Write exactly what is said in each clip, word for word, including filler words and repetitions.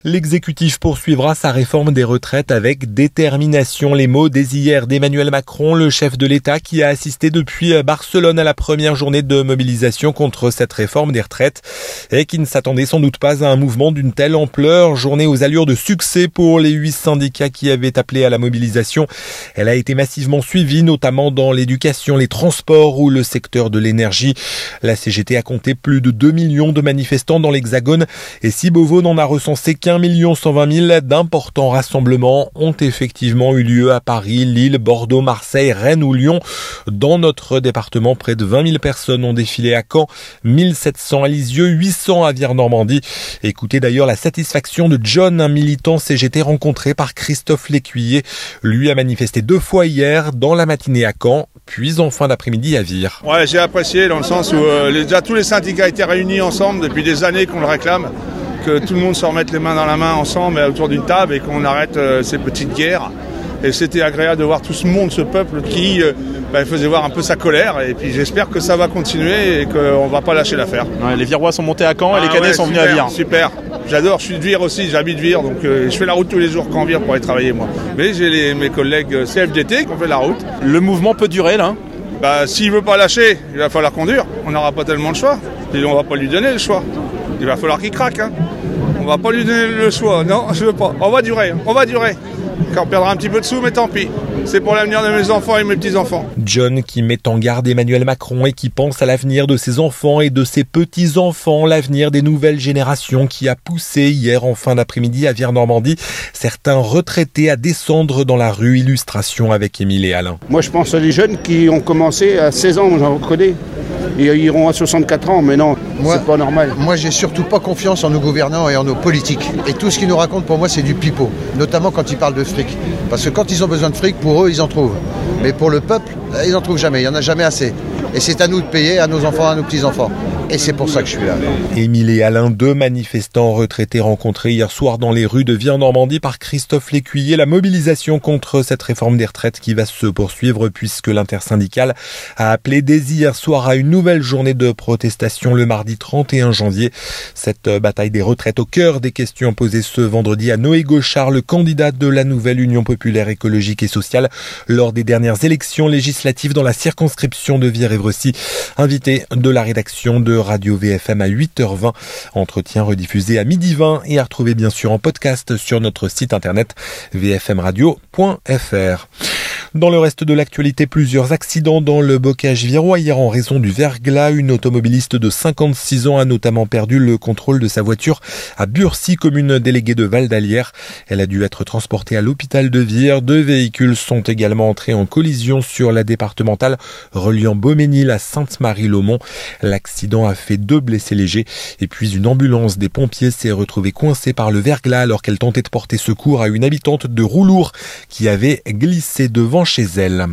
L'exécutif poursuivra sa réforme des retraites avec détermination. Les mots dès hier d'Emmanuel Macron, le chef de l'État qui a assisté depuis Barcelone à la première journée de mobilisation contre cette réforme des retraites et qui ne s'attendait sans doute pas à un mouvement d'une telle ampleur. Journée aux allures de succès pour les huit syndicats qui avaient appelé à la mobilisation. Elle a été massivement suivie, notamment dans l'éducation, les transports ou le secteur de l'énergie. La C G T a compté plus de deux millions de manifestants dans l'Hexagone et si Beauvau n'en a recensé qu'un million cent vingt mille, d'importants rassemblements ont effectivement eu lieu à Paris, Lille, Bordeaux, Marseille, Rennes ou Lyon. Dans notre département, près de vingt mille personnes ont défilé à Caen, mille sept cents à Lisieux, huit cents à Vire-Normandie. Écoutez d'ailleurs la satisfaction de John, un militant C G T rencontré par Christophe Lécuyer. Lui a manifesté deux fois hier, dans la matinée à Caen, puis en fin d'après-midi à Vire. Ouais, j'ai apprécié dans le sens où euh, les, déjà tous les syndicats étaient réunis ensemble depuis des années qu'on le réclame. Que tout le monde se remette les mains dans la main ensemble autour d'une table et qu'on arrête euh, ces petites guerres. Et c'était agréable de voir tout ce monde, ce peuple qui euh, bah, faisait voir un peu sa colère. Et puis j'espère que ça va continuer et qu'on ne va pas lâcher l'affaire. Ouais, les Virois sont montés à Caen ah, et les Cadets ouais, sont super, venus à Vire. Super, j'adore, je suis de Vire aussi, j'habite Vire, donc euh, je fais la route tous les jours qu'en Vire pour aller travailler moi. Mais j'ai les, mes collègues C F D T qui ont fait la route. Le mouvement peut durer là ? Bah, s'il ne veut pas lâcher, il va falloir conduire. On n'aura pas tellement le choix. Et on ne va pas lui donner le choix. Il va falloir qu'il craque. Hein. On va pas lui donner le choix, non, je veux pas. On va durer, on va durer. Quand on perdra un petit peu de sous, mais tant pis. C'est pour l'avenir de mes enfants et mes petits-enfants. John qui met en garde Emmanuel Macron et qui pense à l'avenir de ses enfants et de ses petits-enfants, l'avenir des nouvelles générations qui a poussé hier en fin d'après-midi à Vire-Normandie certains retraités à descendre dans la rue. Illustration avec Émile et Alain. Moi je pense à des jeunes qui ont commencé à seize ans, j'en connais. Ils iront à soixante-quatre ans, mais non, moi, c'est pas normal. Moi, j'ai surtout pas confiance en nos gouvernants et en nos politiques. Et tout ce qu'ils nous racontent, pour moi, c'est du pipeau. Notamment quand ils parlent de fric. Parce que quand ils ont besoin de fric, pour eux, ils en trouvent. Mais pour le peuple, ils n'en trouvent jamais. Il n'y en a jamais assez. Et c'est à nous de payer, à nos enfants, à nos petits-enfants. Et c'est pour ça que je suis là. Émile et Alain, deux manifestants retraités rencontrés hier soir dans les rues de Vire-Normandie par Christophe Lécuyer. La mobilisation contre cette réforme des retraites qui va se poursuivre puisque l'intersyndicale a appelé dès hier soir à une nouvelle journée de protestation le mardi trente et un janvier. Cette bataille des retraites au cœur des questions posées ce vendredi à Noé Gauchard, le candidat de la nouvelle Union populaire écologique et sociale lors des dernières élections législatives dans la circonscription de Vire-Évrecy. Invité de la rédaction de Radio V F M à huit heures vingt. Entretien rediffusé à midi vingt et à retrouver bien sûr en podcast sur notre site internet v f m radio point f r. Dans le reste de l'actualité, plusieurs accidents dans le bocage virois hier en raison du verglas. Une automobiliste de cinquante-six ans a notamment perdu le contrôle de sa voiture à Burcy, commune déléguée de Val d'Alière. Elle a dû être transportée à l'hôpital de Vire. Deux véhicules sont également entrés en collision sur la départementale reliant Beauménil à Sainte-Marie-l'Aumont. L'accident a fait deux blessés légers et puis une ambulance des pompiers s'est retrouvée coincée par le verglas alors qu'elle tentait de porter secours à une habitante de Roulour qui avait glissé devant chez elle.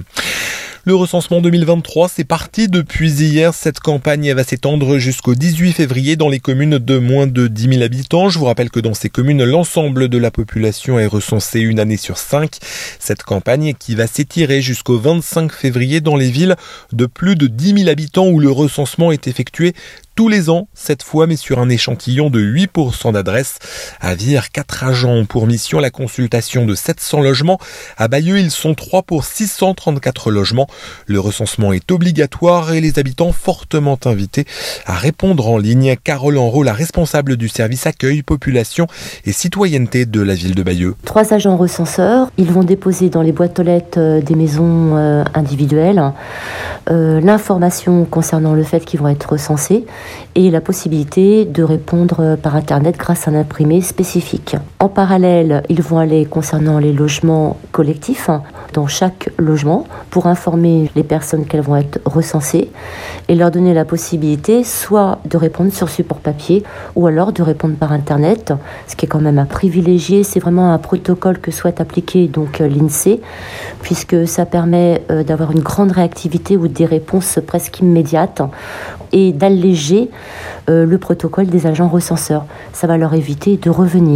Le recensement deux mille vingt-trois, c'est parti depuis hier. Cette campagne va s'étendre jusqu'au dix-huit février dans les communes de moins de dix mille habitants. Je vous rappelle que dans ces communes, l'ensemble de la population est recensée une année sur cinq. Cette campagne qui va s'étirer jusqu'au vingt-cinq février dans les villes de plus de dix mille habitants où le recensement est effectué tous les ans, cette fois, mais sur un échantillon de huit pour cent d'adresses. À Vire, quatre agents ont pour mission la consultation de sept cents logements. À Bayeux, ils sont trois pour six cent trente-quatre logements. Le recensement est obligatoire et les habitants fortement invités à répondre en ligne. Carole Enrault, la responsable du service accueil, population et citoyenneté de la ville de Bayeux. Trois agents recenseurs, ils vont déposer dans les boîtes aux lettres des maisons euh, individuelles euh, l'information concernant le fait qu'ils vont être recensés et la possibilité de répondre par Internet grâce à un imprimé spécifique. En parallèle, ils vont aller concernant les logements collectifs dans chaque logement pour informer les personnes qu'elles vont être recensées et leur donner la possibilité soit de répondre sur support papier ou alors de répondre par Internet, ce qui est quand même à privilégier. C'est vraiment un protocole que souhaite appliquer donc l'INSEE puisque ça permet d'avoir une grande réactivité ou des réponses presque immédiates et d'alléger euh, le protocole des agents recenseurs. Ça va leur éviter de revenir.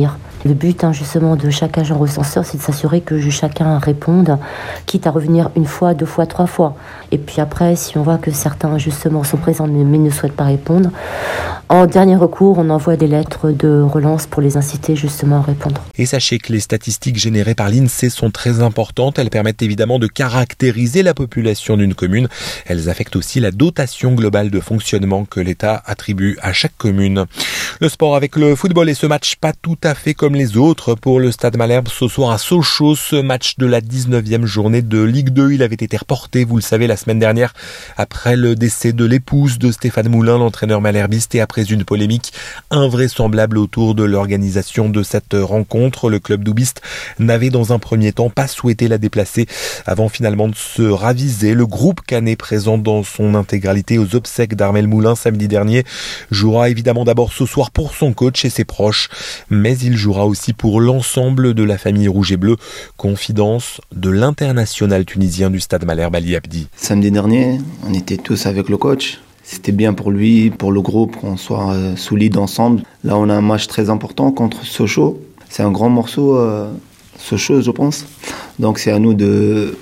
Le but hein, justement de chaque agent recenseur, c'est de s'assurer que chacun réponde, quitte à revenir une fois, deux fois, trois fois. Et puis après, si on voit que certains justement sont présents mais ne souhaitent pas répondre, en dernier recours, on envoie des lettres de relance pour les inciter justement à répondre. Et sachez que les statistiques générées par l'INSEE sont très importantes. Elles permettent évidemment de caractériser la population d'une commune. Elles affectent aussi la dotation globale de fonctionnement que l'État attribue à chaque commune. Le sport avec le football et ce match pas tout à fait comme les autres pour le Stade Malherbe ce soir à Sochaux. Ce match de la dix-neuvième journée de Ligue deux, il avait été reporté, vous le savez, la semaine dernière après le décès de l'épouse de Stéphane Moulin, l'entraîneur malherbiste, et après une polémique invraisemblable autour de l'organisation de cette rencontre. Le club doubiste n'avait dans un premier temps pas souhaité la déplacer avant finalement de se raviser. Le groupe canet présent dans son intégralité aux obsèques d'Armel Moulin samedi dernier jouera évidemment d'abord ce soir pour son coach et ses proches, mais il jouera aussi pour l'ensemble de la famille rouge et bleu. Confidence de l'international tunisien du Stade Malherbe, Ali Abdi. Samedi dernier, on était tous avec le coach. C'était bien pour lui, pour le groupe, qu'on soit euh, solide ensemble. Là, on a un match très important contre Sochaux. C'est un grand morceau, euh, Sochaux, je pense. Donc, c'est à nous de,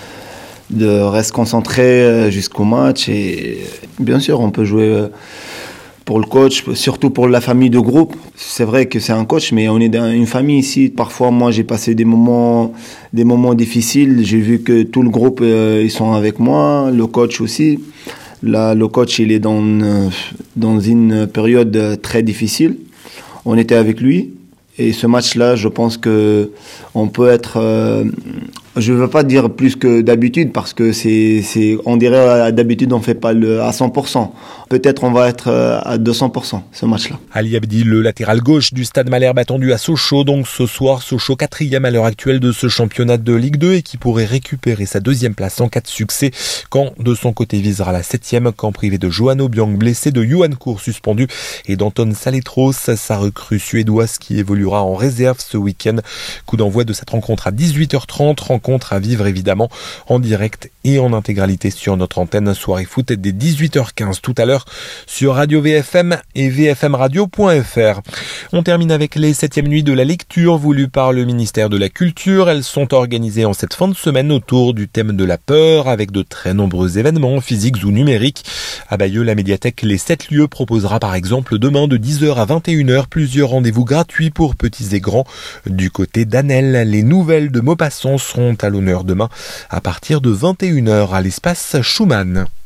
de rester concentrés jusqu'au match. Et bien sûr, on peut jouer euh, pour le coach, surtout pour la famille de groupe. C'est vrai que c'est un coach, mais on est dans une famille ici. Parfois, moi, j'ai passé des moments, des moments difficiles. J'ai vu que tout le groupe, euh, ils sont avec moi, le coach aussi. Là, le coach, il est dans, dans une période très difficile. On était avec lui. Et ce match-là, je pense qu'on peut être... Euh, je ne veux pas dire plus que d'habitude, parce que c'est, c'est, on dirait d'habitude, on ne fait pas le, à cent pour cent. Peut-être on va être à deux cents pour cent, ce match-là. Ali Abdi, le latéral gauche du Stade Malherbe, attendu à Sochaux. Donc ce soir, Sochaux quatrième à l'heure actuelle de ce championnat de Ligue deux et qui pourrait récupérer sa deuxième place en cas de succès. Caen, de son côté, visera la septième. Caen privé de Johan Obiang, blessé, de Johan Cour suspendu et d'Anton Saletros, sa recrue suédoise qui évoluera en réserve ce week-end. Coup d'envoi de cette rencontre à dix-huit heures trente. Rencontre à vivre évidemment en direct et en intégralité sur notre antenne. Soirée foot dès dix-huit heures quinze tout à l'heure sur Radio V F M et v f m radio point f r. On termine avec les septièmes nuits de la lecture voulues par le ministère de la Culture. Elles sont organisées en cette fin de semaine autour du thème de la peur avec de très nombreux événements physiques ou numériques. À Bayeux, la médiathèque Les sept lieux proposera par exemple demain de dix heures à vingt et une heures plusieurs rendez-vous gratuits pour petits et grands. Du côté d'Anel, les nouvelles de Maupassant seront à l'honneur demain à partir de vingt et une heures à l'espace Schumann.